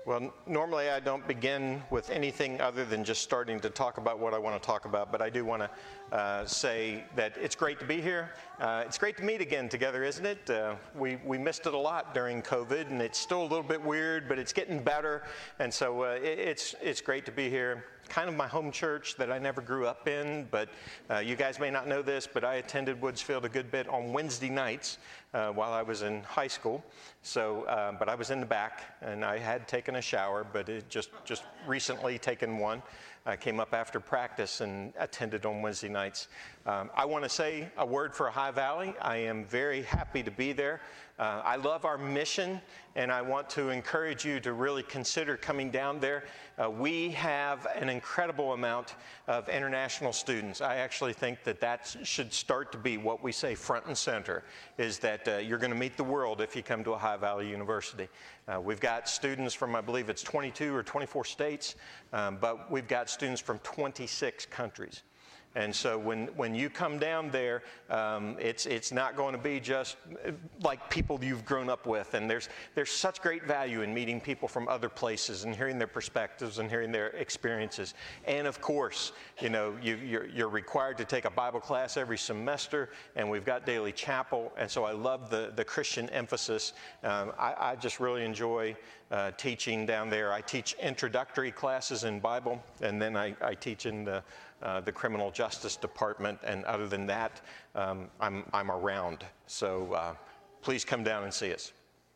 Well, normally I don't begin with anything other than just starting to talk about what I want to talk about, but I do want to say that it's great to be here. It's great to meet again together, isn't it? We missed it a lot during COVID, and it's still a little bit weird, but it's getting better, and so it's great to be here. Kind of my home church that I never grew up in, but you guys may not know this, but I attended Woodsfield a good bit on Wednesday nights while I was in high school. So, but I was in the back, and I had taken a shower, but it just recently taken one. I came up after practice and attended on Wednesday nights. I want to say a word for High Valley. I am very happy to be there. I love our mission, and I want to encourage you to really consider coming down there. We have an incredible amount of international students. I actually think that should start to be what we say front and center, is that you're going to meet the world if you come to a High Valley University. We've got students from, I believe it's 22 or 24 states, but we've got students from 26 countries. And so when you come down there, it's not going to be just like people you've grown up with. And there's such great value in meeting people from other places and hearing their perspectives and hearing their experiences. And of course, you know, you're required to take a Bible class every semester, and we've got daily chapel. And so I love the Christian emphasis. I just really enjoy teaching down there. I teach introductory classes in Bible, and then I teach in the criminal justice department, and other than that, I'm around. So please come down and see us.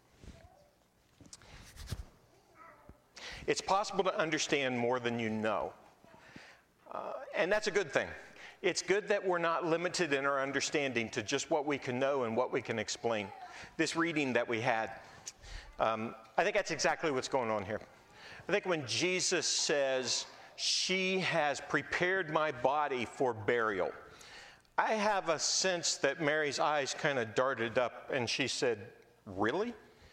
It's possible to understand more than you know, and that's a good thing. It's good that we're not limited in our understanding to just what we can know and what we can explain. This reading that we had, I think that's exactly what's going on here. I think when Jesus says, "She has prepared my body for burial," I have a sense that Mary's eyes kind of darted up and she said, "Really?"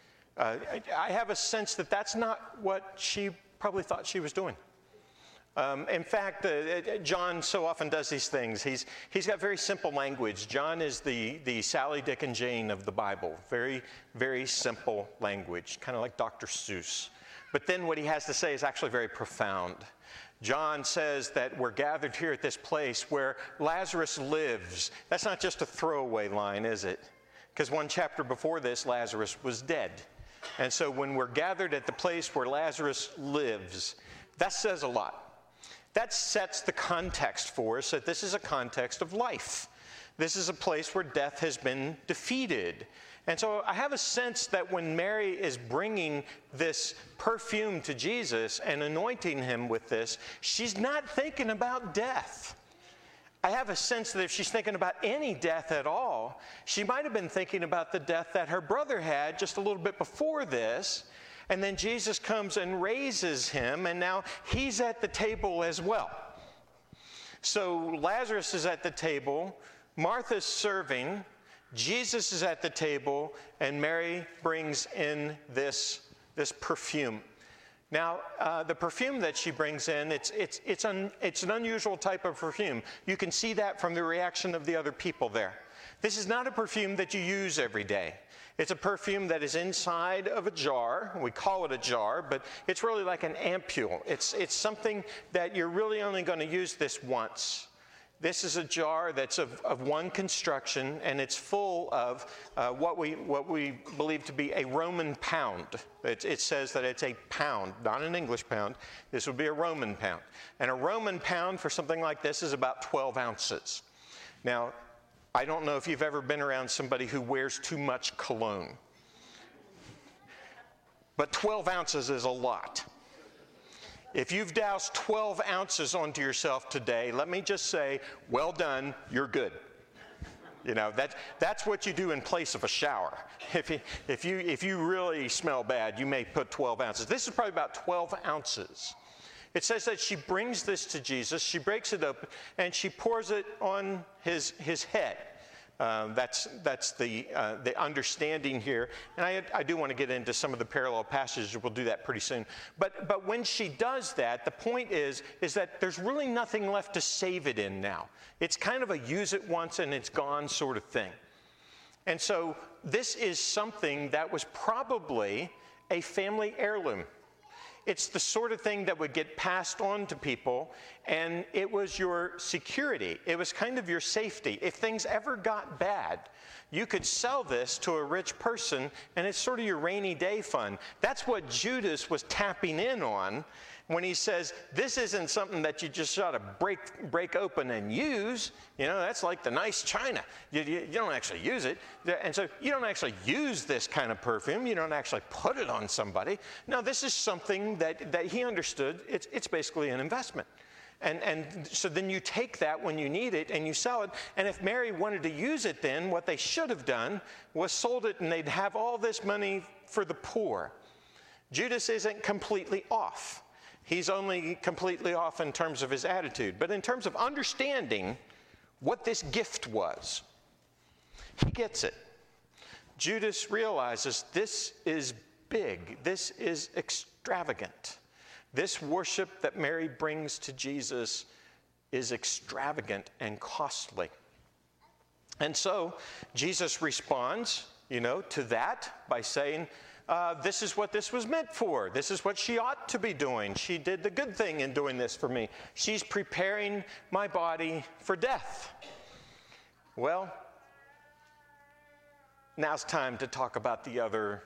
I have a sense that that's not what she probably thought she was doing. In fact, John so often does these things. He's got very simple language. John is the Sally, Dick, and Jane of the Bible. Very, very simple language, kind of like Dr. Seuss. But then what he has to say is actually very profound. John says that we're gathered here at this place where Lazarus lives. That's not just a throwaway line, is it? Because one chapter before this, Lazarus was dead. And so when we're gathered at the place where Lazarus lives, that says a lot. That sets the context for us that this is a context of life. This is a place where death has been defeated. And so I have a sense that when Mary is bringing this perfume to Jesus and anointing him with this, she's not thinking about death. I have a sense that if she's thinking about any death at all, she might have been thinking about the death that her brother had just a little bit before this. And then Jesus comes and raises him, and now he's at the table as well. So Lazarus is at the table, Martha's serving, Jesus is at the table, and Mary brings in this perfume. Now, the perfume that she brings in, it's an unusual type of perfume. You can see that from the reaction of the other people there. This is not a perfume that you use every day. It's a perfume that is inside of a jar. We call it a jar, but it's really like an ampule. It's something that you're really only going to use this once. This is a jar that's of one construction, and it's full of what we believe to be a Roman pound. It says that it's a pound, not an English pound. This would be a Roman pound. And a Roman pound for something like this is about 12 ounces. Now, I don't know if you've ever been around somebody who wears too much cologne, but 12 ounces is a lot. If you've doused 12 ounces onto yourself today, let me just say, well done, you're good. You know, that's what you do in place of a shower. If you really smell bad, you may put 12 ounces. This is probably about 12 ounces. It says that she brings this to Jesus, she breaks it up, and she pours it on his head. That's the understanding here. And I do want to get into some of the parallel passages. We'll do that pretty soon. But when she does that, the point is that there's really nothing left to save it in now. It's kind of a use it once and it's gone sort of thing. And so this is something that was probably a family heirloom. It's the sort of thing that would get passed on to people, and it was your security. It was kind of your safety. If things ever got bad, you could sell this to a rich person, and it's sort of your rainy day fund. That's what Judas was tapping in on when he says, this isn't something that you just ought to break open and use. You know, that's like the nice china. You don't actually use it. And so you don't actually use this kind of perfume. You don't actually put it on somebody. No, this is something that he understood. It's basically an investment. And so then you take that when you need it and you sell it. And if Mary wanted to use it then, what they should have done was sold it, and they'd have all this money for the poor. Judas isn't completely off. He's only completely off in terms of his attitude. But in terms of understanding what this gift was, he gets it. Judas realizes this is big. This is extravagant. This worship that Mary brings to Jesus is extravagant and costly. And so Jesus responds, to that by saying, this is what this was meant for. This is what she ought to be doing. She did the good thing in doing this for me. She's preparing my body for death. Well, now's time to talk about the other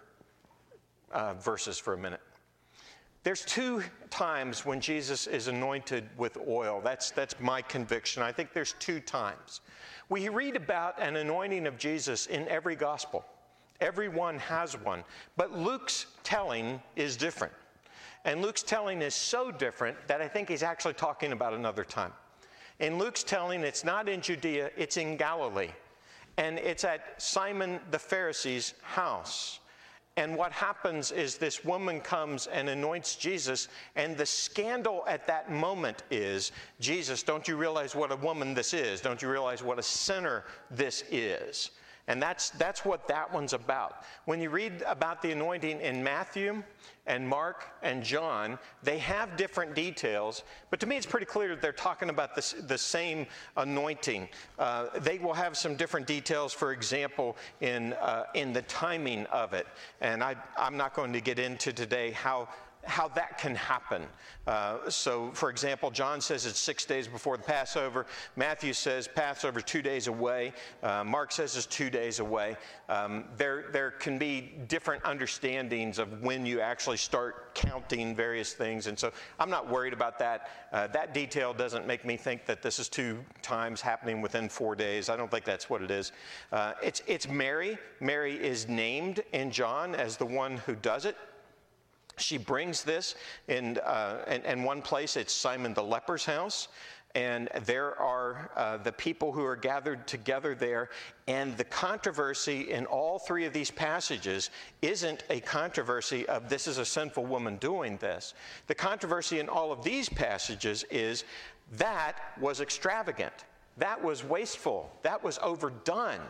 verses for a minute. There's 2 times when Jesus is anointed with oil. That's my conviction. I think there's 2 times. We read about an anointing of Jesus in every gospel. Everyone has one. But Luke's telling is different. And Luke's telling is so different that I think he's actually talking about another time. In Luke's telling, it's not in Judea, it's in Galilee. And it's at Simon the Pharisee's house. And what happens is this woman comes and anoints Jesus, and the scandal at that moment is, Jesus, don't you realize what a woman this is? Don't you realize what a sinner this is? And that's what that one's about. When you read about the anointing in Matthew and Mark and John, they have different details, but to me it's pretty clear that they're talking about the same anointing. They will have some different details, for example, in the timing of it. And I'm not going to get into today how that can happen. So, for example, John says it's 6 days before the Passover. Matthew says Passover 2 days away. Mark says it's 2 days away. There can be different understandings of when you actually start counting various things. And so I'm not worried about that. That detail doesn't make me think that this is 2 times happening within 4 days. I don't think that's what it is. It's Mary. Mary is named in John as the one who does it. She brings this in one place. It's Simon the leper's house. And there are the people who are gathered together there. And the controversy in all 3 of these passages isn't a controversy of this is a sinful woman doing this. The controversy in all of these passages is that was extravagant. That was wasteful. That was overdone.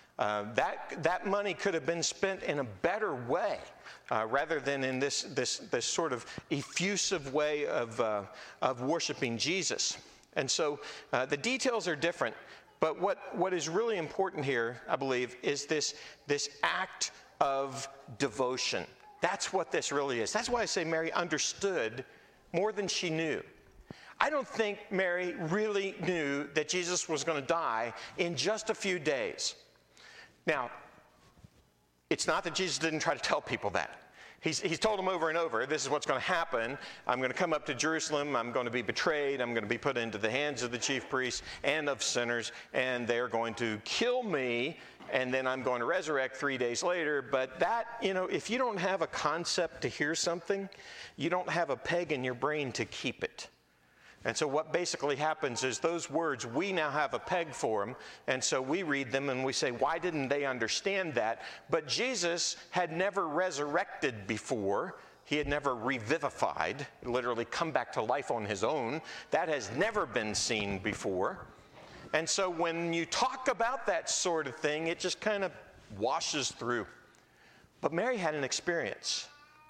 That money could have been spent in a better way rather than in this sort of effusive way of worshiping Jesus. And so the details are different, but what is really important here, I believe, is this act of devotion. That's what this really is. That's why I say Mary understood more than she knew. I don't think Mary really knew that Jesus was going to die in just a few days. Now, it's not that Jesus didn't try to tell people that. He's told them over and over, this is what's going to happen. I'm going to come up to Jerusalem. I'm going to be betrayed. I'm going to be put into the hands of the chief priests and of sinners, and they're going to kill me, and then I'm going to resurrect 3 days later. But that, if you don't have a concept to hear something, you don't have a peg in your brain to keep it. And so what basically happens is those words, we now have a peg for them, and so we read them and we say, why didn't they understand that? But Jesus had never resurrected before. He had never revivified, literally come back to life on his own. That has never been seen before. And so when you talk about that sort of thing, it just kind of washes through. But Mary had an experience.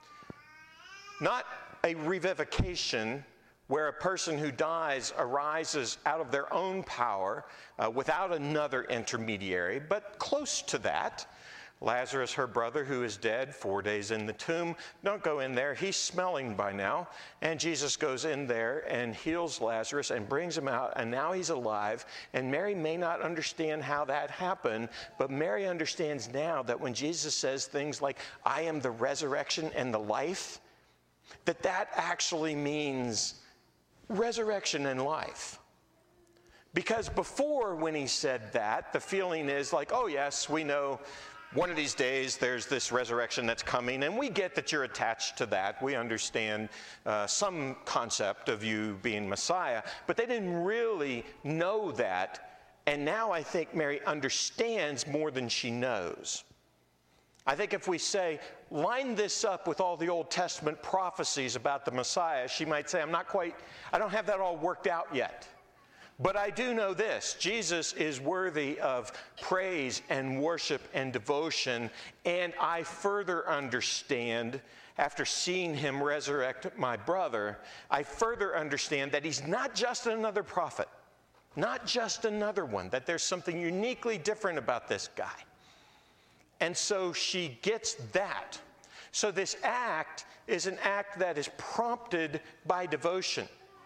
Not a revivification where a person who dies arises out of their own power without another intermediary, but close to that. Lazarus, her brother, who is dead, 4 days in the tomb. Don't go in there. He's smelling by now. And Jesus goes in there and heals Lazarus and brings him out, and now he's alive. And Mary may not understand how that happened, but Mary understands now that when Jesus says things like, I am the resurrection and the life, that actually means resurrection and life. Because before, when he said that, the feeling is like, oh yes, we know one of these days there's this resurrection that's coming, and we get that you're attached to that. We understand some concept of you being Messiah, but they didn't really know that. And now I think Mary understands more than she knows. I think if we say, line this up with all the Old Testament prophecies about the Messiah, she might say, I don't have that all worked out yet. But I do know this, Jesus is worthy of praise and worship and devotion, and I further understand, after seeing him resurrect my brother, I further understand that he's not just another prophet, not just another one, that there's something uniquely different about this guy. And so she gets that. So this act is an act that is prompted by devotion.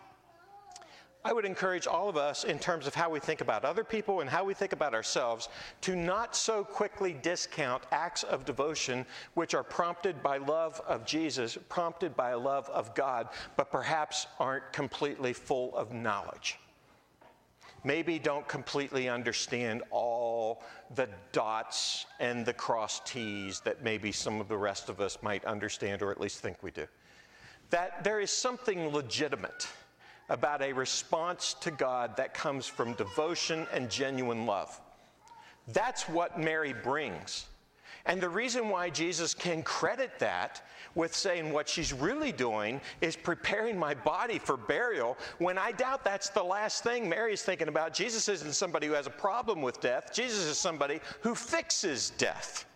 I would encourage all of us, in terms of how we think about other people and how we think about ourselves, to not so quickly discount acts of devotion which are prompted by love of Jesus, prompted by a love of God, but perhaps aren't completely full of knowledge. Maybe don't completely understand all the dots and the cross T's that maybe some of the rest of us might understand, or at least think we do. That there is something legitimate about a response to God that comes from devotion and genuine love. That's what Mary brings. And the reason why Jesus can credit that with saying what she's really doing is preparing my body for burial, when I doubt that's the last thing Mary's thinking about. Jesus isn't somebody who has a problem with death. Jesus is somebody who fixes death.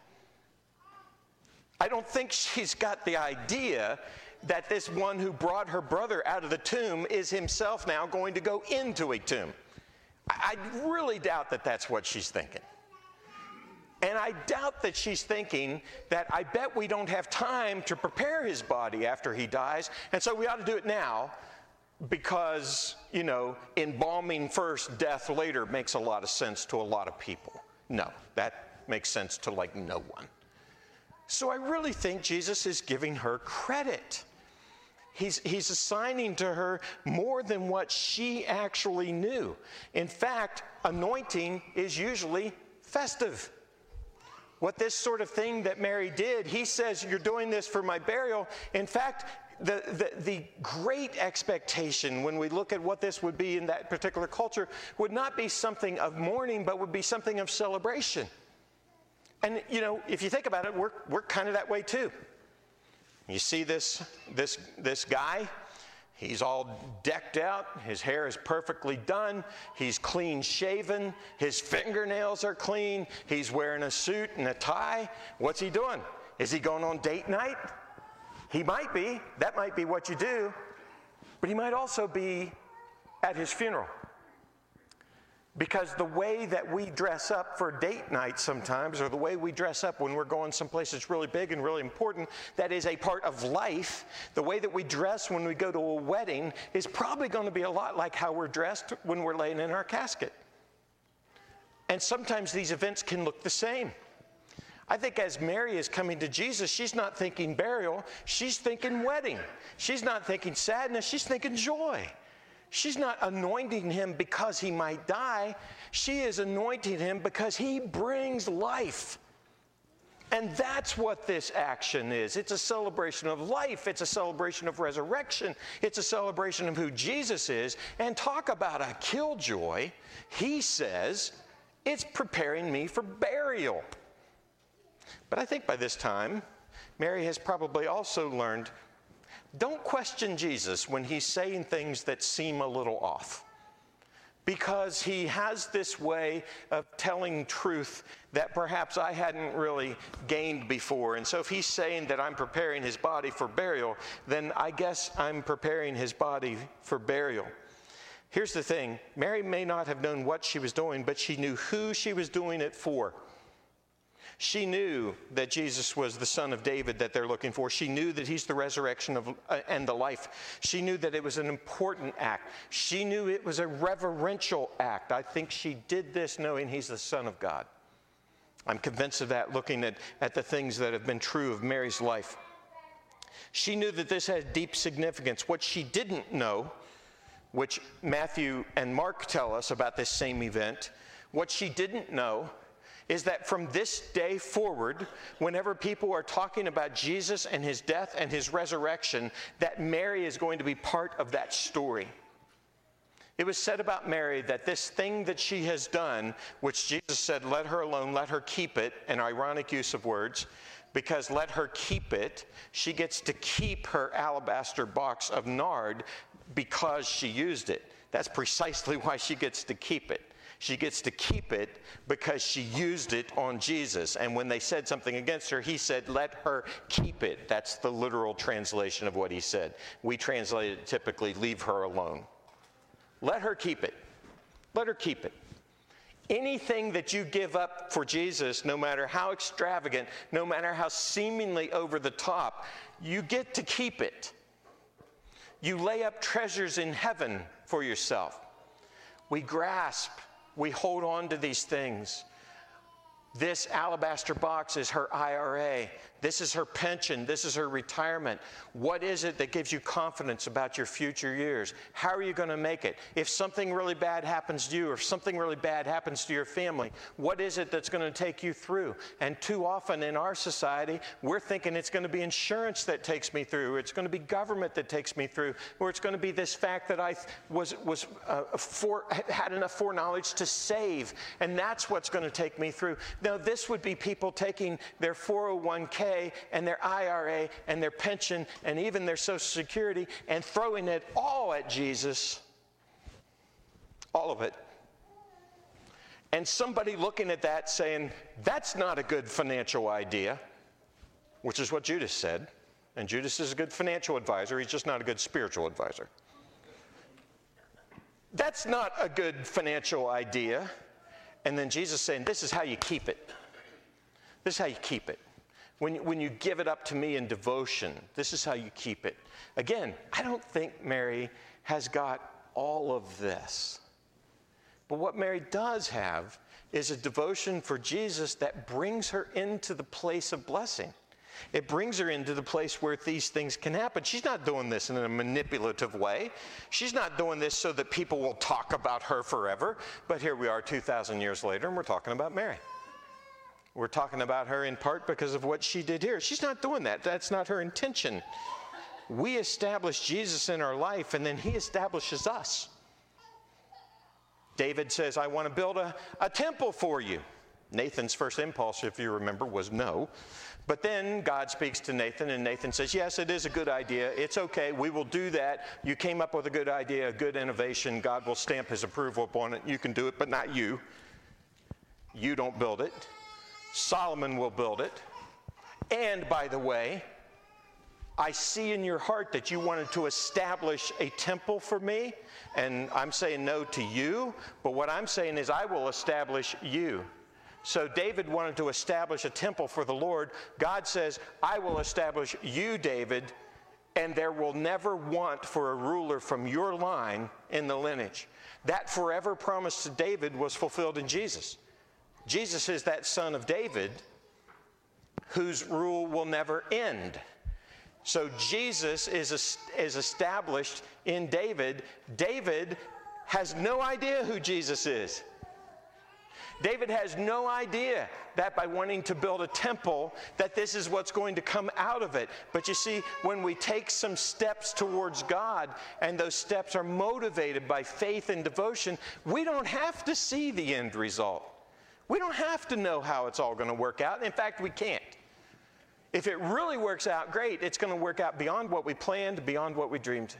I don't think she's got the idea that this one who brought her brother out of the tomb is himself now going to go into a tomb. I really doubt that that's what she's thinking. And I doubt that she's thinking that I bet we don't have time to prepare his body after he dies, and so we ought to do it now because, embalming first, death later makes a lot of sense to a lot of people. No, that makes sense to no one. So I really think Jesus is giving her credit. He's assigning to her more than what she actually knew. In fact, anointing is usually festive. What this sort of thing that Mary did, he says, you're doing this for my burial. In fact, the great expectation when we look at what this would be in that particular culture would not be something of mourning, but would be something of celebration. And, if you think about it, we're kind of that way too. You see this guy, he's all decked out, his hair is perfectly done, he's clean shaven, his fingernails are clean, he's wearing a suit and a tie. What's he doing? Is he going on date night? He might be. That might be what you do. But he might also be at his funeral. Because the way that we dress up for date night sometimes, or the way we dress up when we're going someplace that's really big and really important, that is a part of life, the way that we dress when we go to a wedding is probably going to be a lot like how we're dressed when we're laying in our casket. And sometimes these events can look the same. I think as Mary is coming to Jesus, she's not thinking burial, she's thinking wedding. She's not thinking sadness, she's thinking joy. She's not anointing him because he might die. She is anointing him because he brings life. And that's what this action is. It's a celebration of life. It's a celebration of resurrection. It's a celebration of who Jesus is. And talk about a killjoy. He says, it's preparing me for burial. But I think by this time, Mary has probably also learned, don't question Jesus when he's saying things that seem a little off, because he has this way of telling truth that perhaps I hadn't really gained before. And so if he's saying that I'm preparing his body for burial, then I guess I'm preparing his body for burial. Here's the thing. Mary may not have known what she was doing, but she knew who she was doing it for. She knew that Jesus was the Son of David that they're looking for. She knew that he's the resurrection and the life. She knew that it was an important act. She knew it was a reverential act. I think she did this knowing he's the Son of God. I'm convinced of that looking at the things that have been true of Mary's life. She knew that this had deep significance. What she didn't know, which Matthew and Mark tell us about this same event, what she didn't know is that from this day forward, whenever people are talking about Jesus and his death and his resurrection, that Mary is going to be part of that story. It was said about Mary that this thing that she has done, which Jesus said, let her alone, let her keep it, an ironic use of words, because let her keep it, she gets to keep her alabaster box of nard because she used it. That's precisely why she gets to keep it. She gets to keep it because she used it on Jesus. And when they said something against her, he said, let her keep it. That's the literal translation of what he said. We translate it typically, leave her alone. Let her keep it. Let her keep it. Anything that you give up for Jesus, no matter how extravagant, no matter how seemingly over the top, you get to keep it. You lay up treasures in heaven for yourself. We grasp. We hold on to these things. This alabaster box is her IRA. This is her pension. This is her retirement. What is it that gives you confidence about your future years? How are you going to make it? If something really bad happens to you, or if something really bad happens to your family, what is it that's going to take you through? And too often in our society, we're thinking it's going to be insurance that takes me through, or it's going to be government that takes me through, or it's going to be this fact that I had enough foreknowledge to save, and that's what's going to take me through. Now, this would be people taking their 401k and their IRA and their pension and even their Social Security and throwing it all at Jesus. All of it. And somebody looking at that saying, that's not a good financial idea, which is what Judas said. And Judas is a good financial advisor. He's just not a good spiritual advisor. That's not a good financial idea. And then Jesus saying, this is how you keep it. This is how you keep it. When you give it up to me in devotion, this is how you keep it. Again, I don't think Mary has got all of this. But what Mary does have is a devotion for Jesus that brings her into the place of blessing. It brings her into the place where these things can happen. She's not doing this in a manipulative way. She's not doing this so that people will talk about her forever. But here we are 2,000 years later, and we're talking about Mary. We're talking about her in part because of what she did here. She's not doing that. That's not her intention. We establish Jesus in our life, and then he establishes us. David says, I want to build a temple for you. Nathan's first impulse, if you remember, was no. But then God speaks to Nathan, and Nathan says, yes, it is a good idea. It's okay. We will do that. You came up with a good idea, a good innovation. God will stamp his approval upon it. You can do it, but not you. You don't build it. Solomon will build it. And by the way, I see in your heart that you wanted to establish a temple for me, and I'm saying no to you, but what I'm saying is I will establish you. So David wanted to establish a temple for the Lord. God says, I will establish you, David, and there will never want for a ruler from your line in the lineage. That forever promise to David was fulfilled in Jesus. Jesus is that son of David whose rule will never end. So Jesus is established in David. David has no idea who Jesus is. David has no idea that by wanting to build a temple, that this is what's going to come out of it. But you see, when we take some steps towards God, and those steps are motivated by faith and devotion, we don't have to see the end result. We don't have to know how it's all going to work out. In fact, we can't. If it really works out great, it's going to work out beyond what we planned, beyond what we dreamed.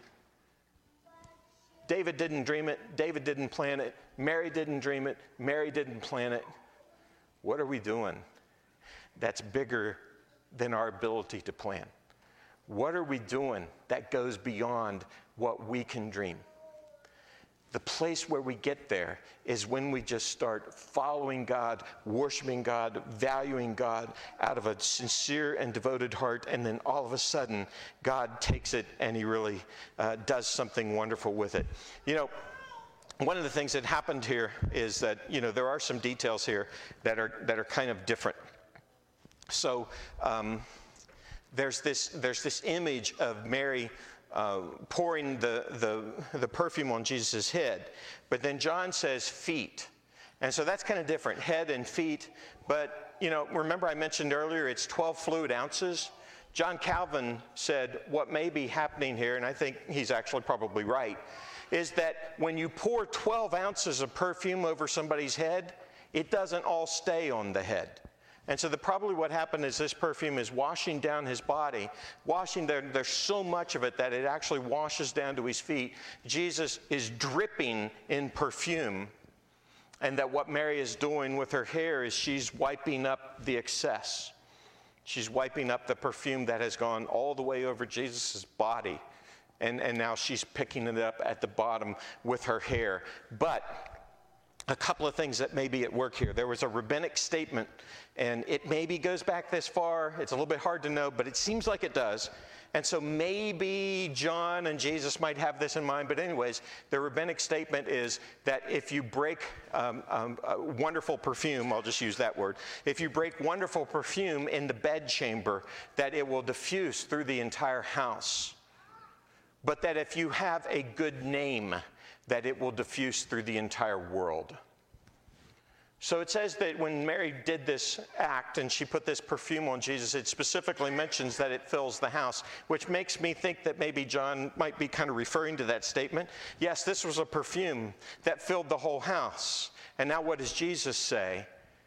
David didn't dream it. David didn't plan it. Mary didn't dream it. Mary didn't plan it. What are we doing that's bigger than our ability to plan? What are we doing that goes beyond what we can dream? The place where we get there is when we just start following God, worshiping God, valuing God out of a sincere and devoted heart, and then all of a sudden, God takes it and he really does something wonderful with it. You know, one of the things that happened here is that, you know, there are some details here that are kind of different. So there's this image of Mary pouring the perfume on Jesus' head. But then John says feet. And so that's kind of different, head and feet. But, you know, remember I mentioned earlier it's 12 fluid ounces. John Calvin said what may be happening here, and I think he's actually probably right, is that when you pour 12 ounces of perfume over somebody's head, it doesn't all stay on the head. And so probably what happened is this perfume is washing down his body, there's so much of it that it actually washes down to his feet. Jesus is dripping in perfume, and that what Mary is doing with her hair is she's wiping up the excess. She's wiping up the perfume that has gone all the way over Jesus' body, and now she's picking it up at the bottom with her hair. But a couple of things that may be at work here. There was a rabbinic statement, and it maybe goes back this far. It's a little bit hard to know, but it seems like it does. And so maybe John and Jesus might have this in mind. But anyways, the rabbinic statement is that if you break wonderful perfume, I'll just use that word, if you break wonderful perfume in the bedchamber, that it will diffuse through the entire house. But that if you have a good name, that it will diffuse through the entire world. So it says that when Mary did this act and she put this perfume on Jesus, it specifically mentions that it fills the house, which makes me think that maybe John might be kind of referring to that statement. Yes, this was a perfume that filled the whole house. And now what does Jesus say?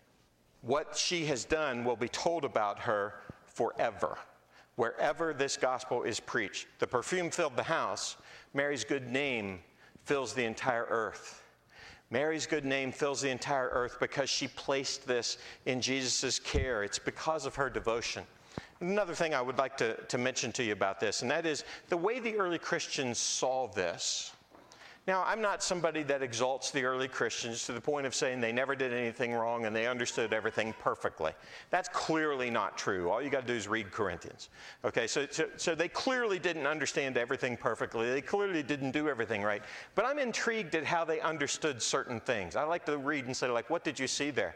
What she has done will be told about her forever. Wherever this gospel is preached. The perfume filled the house. Mary's good name fills the entire earth. Mary's good name fills the entire earth because she placed this in Jesus' care. It's because of her devotion. Another thing I would like to mention to you about this, and that is the way the early Christians saw this. Now, I'm not somebody that exalts the early Christians to the point of saying they never did anything wrong and they understood everything perfectly. That's clearly not true. All you got to do is read Corinthians. Okay, so they clearly didn't understand everything perfectly. They clearly didn't do everything right. But I'm intrigued at how they understood certain things. I like to read and say, like, what did you see there?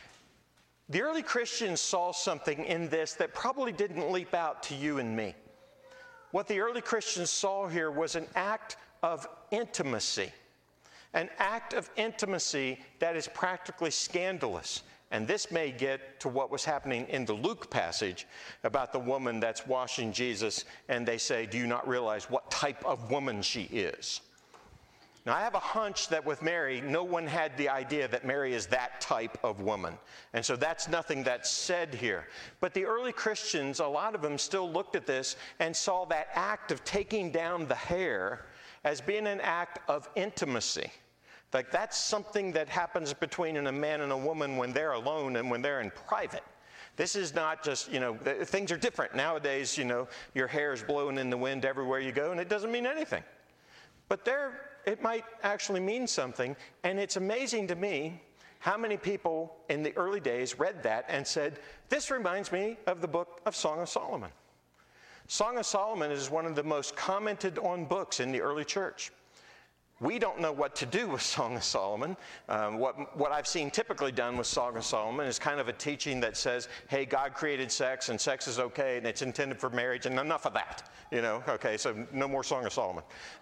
The early Christians saw something in this that probably didn't leap out to you and me. What the early Christians saw here was an act of intimacy, an act of intimacy that is practically scandalous. And this may get to what was happening in the Luke passage about the woman that's washing Jesus, and they say, do you not realize what type of woman she is? Now, I have a hunch that with Mary, no one had the idea that Mary is that type of woman. And so that's nothing that's said here. But the early Christians, a lot of them still looked at this and saw that act of taking down the hair as being an act of intimacy. Like that's something that happens between a man and a woman when they're alone and when they're in private. This is not just, things are different. Nowadays, your hair is blowing in the wind everywhere you go and it doesn't mean anything. But there, it might actually mean something. And it's amazing to me how many people in the early days read that and said, this reminds me of the book of Song of Solomon. Song of Solomon is one of the most commented on books in the early church. We don't know what to do with Song of Solomon. What I've seen typically done with Song of Solomon is kind of a teaching that says, hey, God created sex and sex is okay and it's intended for marriage and enough of that. Okay, so no more Song of Solomon.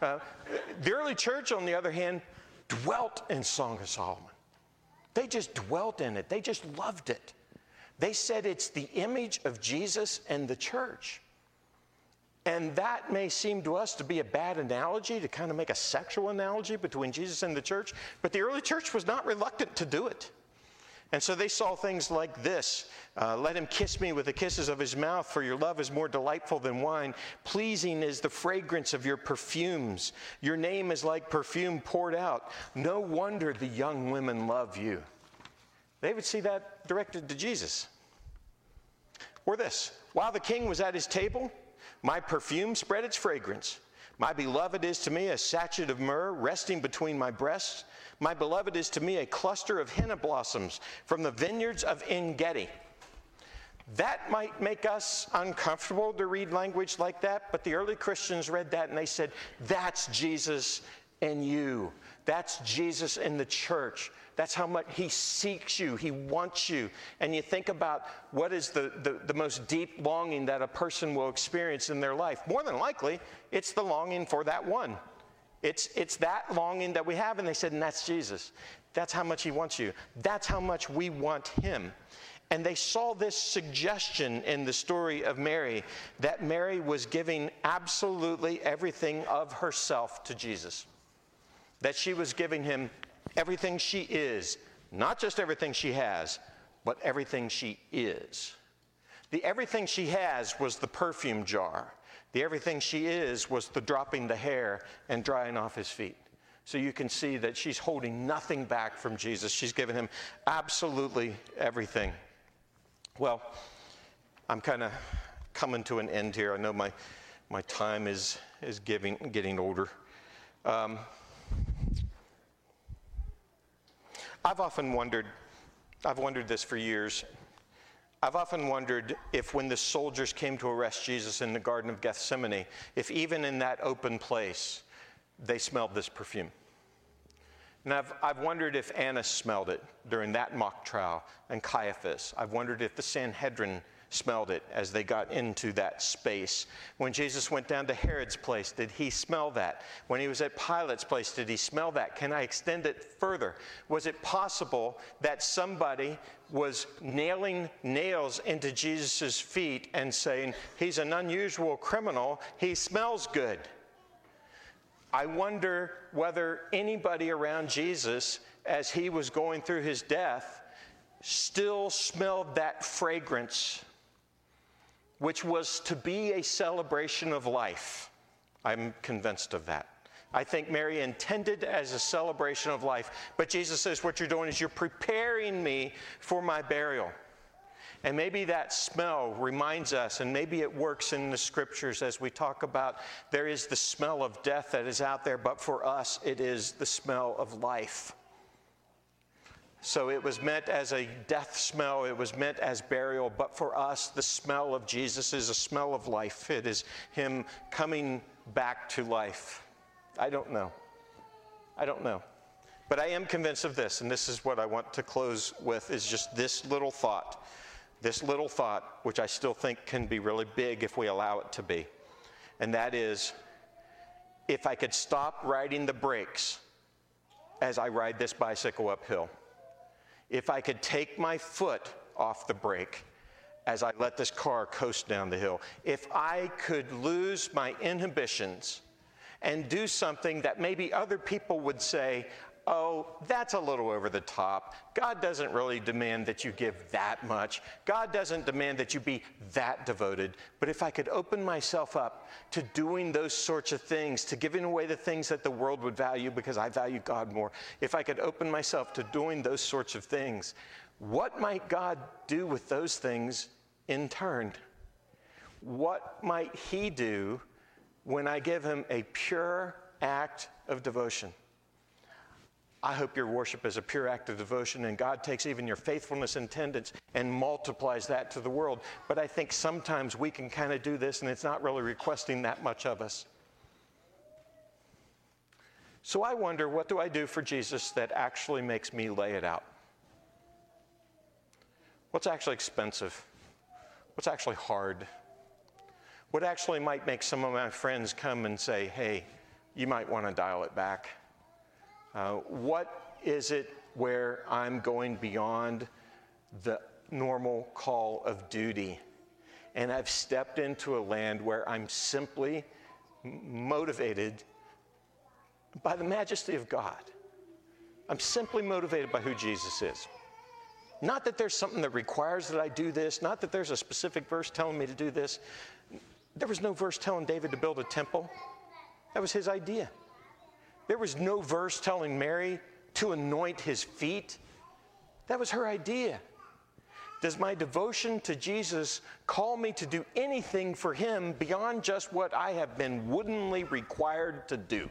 The early church, on the other hand, dwelt in Song of Solomon. They just dwelt in it. They just loved it. They said it's the image of Jesus and the church. And that may seem to us to be a bad analogy, to kind of make a sexual analogy between Jesus and the church, but the early church was not reluctant to do it. And so they saw things like this. Let him kiss me with the kisses of his mouth, for your love is more delightful than wine. Pleasing is the fragrance of your perfumes. Your name is like perfume poured out. No wonder the young women love you. They would see that directed to Jesus. Or this, while the king was at his table, my perfume spread its fragrance. My beloved is to me a sachet of myrrh resting between my breasts. My beloved is to me a cluster of henna blossoms from the vineyards of En-Gedi. That might make us uncomfortable to read language like that, but the early Christians read that and they said, that's Jesus in you. That's Jesus in the church. That's how much he seeks you. He wants you. And you think about what is the most deep longing that a person will experience in their life. More than likely, it's the longing for that one. It's that longing that we have. And they said, and that's Jesus. That's how much he wants you. That's how much we want him. And they saw this suggestion in the story of Mary, that Mary was giving absolutely everything of herself to Jesus. That she was giving him everything she is, not just everything she has, but everything she is. The everything she has was the perfume jar. The everything she is was the dropping the hair and drying off his feet. So you can see that she's holding nothing back from Jesus. She's given him absolutely everything. Well, I'm kind of coming to an end here. I know my time is getting older. I've wondered this for years. I've often wondered if when the soldiers came to arrest Jesus in the Garden of Gethsemane, if even in that open place, they smelled this perfume. And I've wondered if Annas smelled it during that mock trial, and Caiaphas. I've wondered if the Sanhedrin smelled it as they got into that space. When Jesus went down to Herod's place, did he smell that? When he was at Pilate's place, did he smell that? Can I extend it further? Was it possible that somebody was nailing nails into Jesus' feet and saying, he's an unusual criminal, he smells good? I wonder whether anybody around Jesus, as he was going through his death, still smelled that fragrance, which was to be a celebration of life. I'm convinced of that. I think Mary intended as a celebration of life, but Jesus says, what you're doing is you're preparing me for my burial. And maybe that smell reminds us, and maybe it works in the scriptures as we talk about there is the smell of death that is out there, but for us it is the smell of life. So it was meant as a death smell, it was meant as burial, but for us the smell of Jesus is a smell of life. It is him coming back to life. I don't know. But I am convinced of this, and this is what I want to close with, is just this little thought. This little thought, which I still think can be really big if we allow it to be. And that is, if I could stop riding the brakes as I ride this bicycle uphill, if I could take my foot off the brake as I let this car coast down the hill, if I could lose my inhibitions and do something that maybe other people would say, oh, that's a little over the top. God doesn't really demand that you give that much. God doesn't demand that you be that devoted. But if I could open myself up to doing those sorts of things, to giving away the things that the world would value because I value God more, if I could open myself to doing those sorts of things, what might God do with those things in turn? What might he do when I give him a pure act of devotion? I hope your worship is a pure act of devotion, and God takes even your faithfulness and attendance and multiplies that to the world. But I think sometimes we can kind of do this, and it's not really requesting that much of us. So I wonder, what do I do for Jesus that actually makes me lay it out? What's actually expensive? What's actually hard? What actually might make some of my friends come and say, hey, you might want to dial it back? What is it where I'm going beyond the normal call of duty? And I've stepped into a land where I'm simply motivated by the majesty of God. I'm simply motivated by who Jesus is. Not that there's something that requires that I do this, not that there's a specific verse telling me to do this. There was no verse telling David to build a temple. That was his idea. There was no verse telling Mary to anoint his feet. That was her idea. Does my devotion to Jesus call me to do anything for him beyond just what I have been woodenly required to do?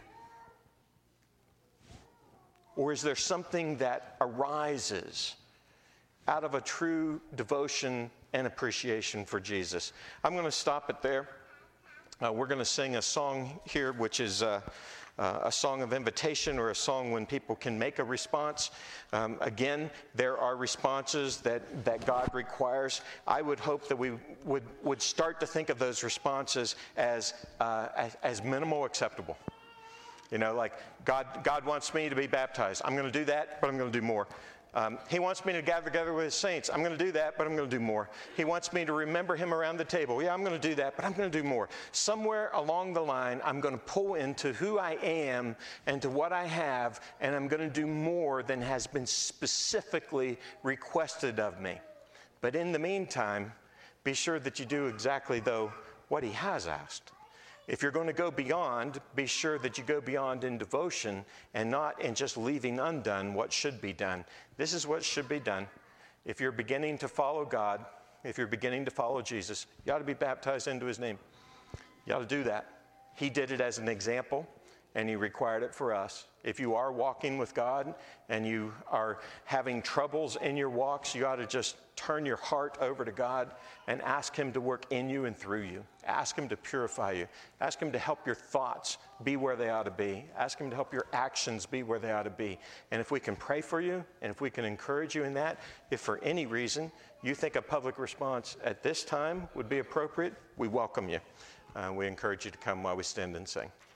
Or is there something that arises out of a true devotion and appreciation for Jesus? I'm going to stop it there. We're going to sing a song here, which is a song of invitation, or a song when people can make a response. Again, there are responses that God requires. I would hope that we would start to think of those responses as minimal acceptable. You know, like God wants me to be baptized. I'm going to do that, but I'm going to do more. He wants me to gather together with his saints. I'm going to do that, but I'm going to do more. He wants me to remember him around the table. Yeah, I'm going to do that, but I'm going to do more. Somewhere along the line, I'm going to pull into who I am and to what I have, and I'm going to do more than has been specifically requested of me. But in the meantime, be sure that you do exactly, though, what he has asked. If you're going to go beyond, be sure that you go beyond in devotion and not in just leaving undone what should be done. This is what should be done. If you're beginning to follow God, if you're beginning to follow Jesus, you ought to be baptized into his name. You ought to do that. He did it as an example, and he required it for us. If you are walking with God and you are having troubles in your walks, you ought to just turn your heart over to God and ask him to work in you and through you. Ask him to purify you. Ask him to help your thoughts be where they ought to be. Ask him to help your actions be where they ought to be. And if we can pray for you, and if we can encourage you in that, if for any reason you think a public response at this time would be appropriate, we welcome you. We encourage you to come while we stand and sing.